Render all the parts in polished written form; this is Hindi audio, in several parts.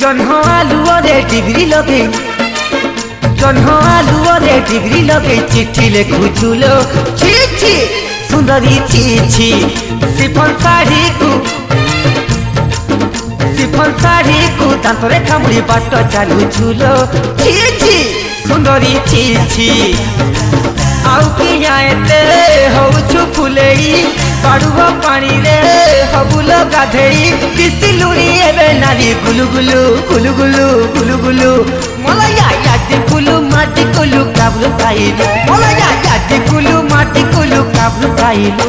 जन्ह आलुअरे डिग्री लगे जन्ह आलुअरे डिग्री लगे चिट्ठी लिखुचुलो छी छी सुंदरी छी छी सिफन साड़ी को दांतरे कामुड़ी बाट चलुचुलो छी छी सुंदरी छी छी आउ किया एते होउछु फुलेई पाड़ुआ पानी रे हबुल गाधेई किसिलुनी एबे नारी गुलु गुलु गुलु गुलु गुलु गुलु मलया यादी गुलु माटी गुलु काबलु खाइलु मलया यादी गुलु माटी गुलु काबलु खाइलु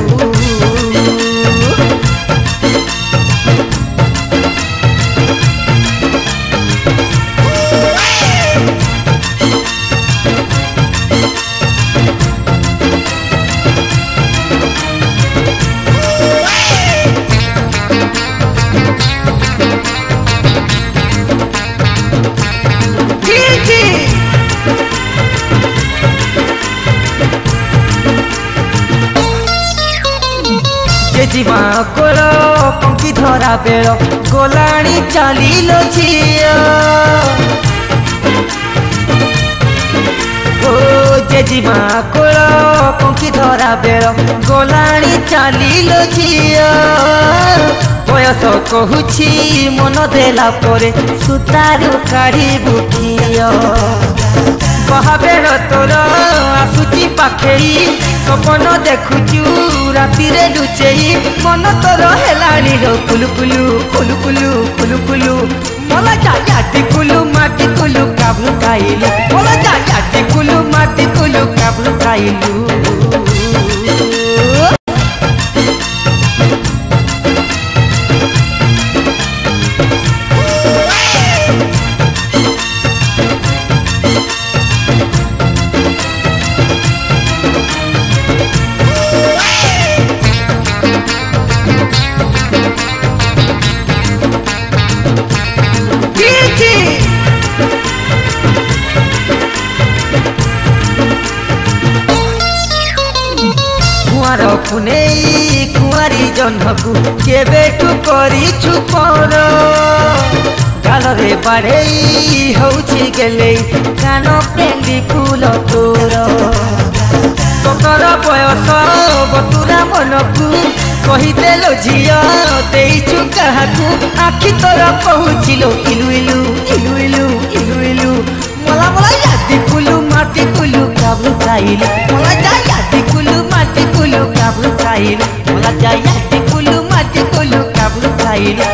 जीवा कोल पंखी धरा बेल गोलाणी चलिलो झिया ओ जेजीमा कोल पंखी धरा बेल गोलाणी चलिलो झिया बयस कहूची मन देला परे सुतारू काढ़ी बुकिया बहाबेर तोर आसुची पाखेई सपन देखुचु राति रे लुचेई मन तोर हेलानी रो कुलु कुलु कुलु कुलु कुलु कुलु मला जा यादी कुलु माटी कुलु काबलु खाइलु मला जा यादी कुलु माटी कुलु काबलु खाइलु पुनेई कुआरी जन्हकु केबेठु करिछु पर गाल रे बाढ़ेई होउछि गेले कान पेंडी फूल तोर 17 बयस बतुरा मनकु कहिदेलो झिया देइछु काहाकु आखि तोर पहुँचिलो इलु इलु इलु इलु इलु इलु मला मला यादी कुलु माटी कुलु काबलु खाइलु मला जा यादी कुलु माटी कुलु काबलु खाइलु मला जा यादी कुलु माटी कुलु काबलु खाइलु